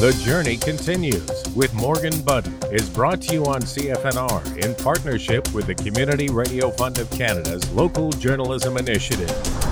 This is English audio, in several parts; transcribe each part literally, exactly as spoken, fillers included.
The Journey Continues with Morgan Budden is brought to you on C F N R in partnership with the Community Radio Fund of Canada's Local Journalism Initiative.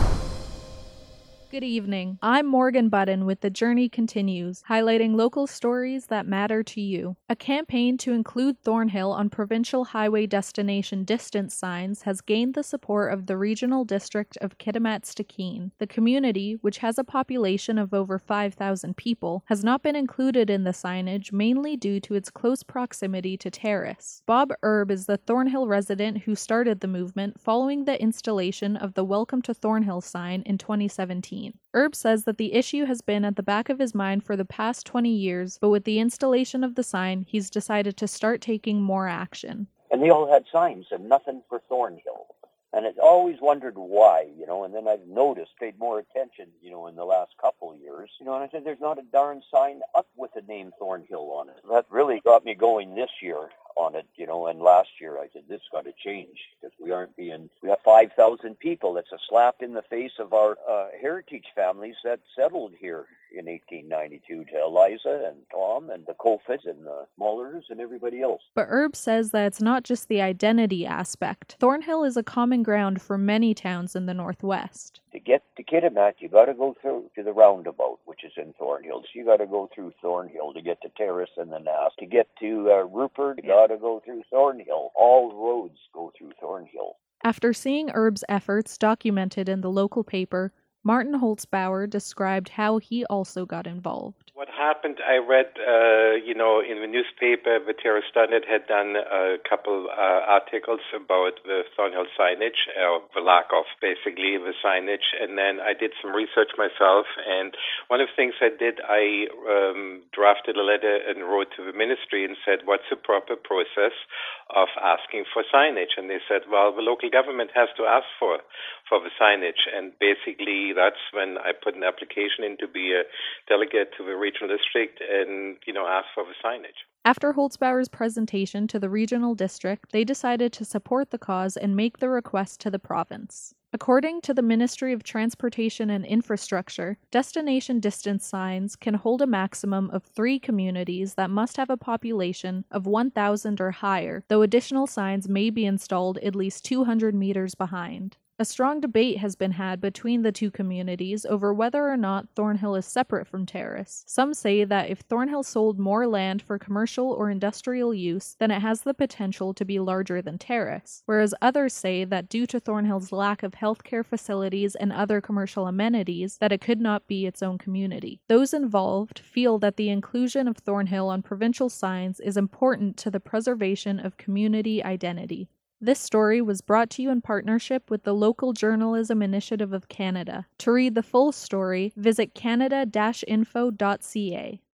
Good evening. I'm Morgan Budden with The Journey Continues, highlighting local stories that matter to you. A campaign to include Thornhill on provincial highway destination distance signs has gained the support of the Regional District of Kitimat-Stikine. The community, which has a population of over five thousand people, has not been included in the signage mainly due to its close proximity to Terrace. Bob Erb is the Thornhill resident who started the movement following the installation of the Welcome to Thornhill sign in twenty seventeen. Erb says that the issue has been at the back of his mind for the past twenty years, but with the installation of the sign, he's decided to start taking more action. And they all had signs and nothing for Thornhill. And I always wondered why, you know, and then I've noticed, paid more attention, you know, in the last couple of years, you know, and I said, there's not a darn sign up with the name Thornhill on it. That really got me going this year on it, you know, and last year I said, this got to change because we aren't being, we have five thousand people. It's a slap in the face of our uh, heritage families that settled here in eighteen ninety-two to Eliza and Tom and the Kofits and the Mullers and everybody else. But Erb says that it's not just the identity aspect. Thornhill is a common ground for many towns in the Northwest. To get to Kitimat, you got to go through to the roundabout, which is in Thornhill. So you got to go through Thornhill to get to Terrace and the Nass. To get to uh, Rupert, you got to go through Thornhill. All roads go through Thornhill. After seeing Erb's efforts documented in the local paper, Martin Holzbauer described how he also got involved. What happened, I read, uh, you know, in the newspaper, the Terrace Standard had done a couple uh, articles about the Thornhill signage, or the lack of, basically, the signage. And then I did some research myself. And one of the things I did, I um, drafted a letter and wrote to the ministry and said, what's the proper process of asking for signage? And they said, well, the local government has to ask for, for the signage. And basically, that's when I put an application in to be a delegate to the regional district and, you know, ask for the signage. After Holzbauer's presentation to the regional district, they decided to support the cause and make the request to the province. According to the Ministry of Transportation and Infrastructure, destination distance signs can hold a maximum of three communities that must have a population of one thousand or higher, though additional signs may be installed at least two hundred meters behind. A strong debate has been had between the two communities over whether or not Thornhill is separate from Terrace. Some say that if Thornhill sold more land for commercial or industrial use, then it has the potential to be larger than Terrace, whereas others say that due to Thornhill's lack of healthcare facilities and other commercial amenities, that it could not be its own community. Those involved feel that the inclusion of Thornhill on provincial signs is important to the preservation of community identity. This story was brought to you in partnership with the Local Journalism Initiative of Canada. To read the full story, visit canada dash info dot c a.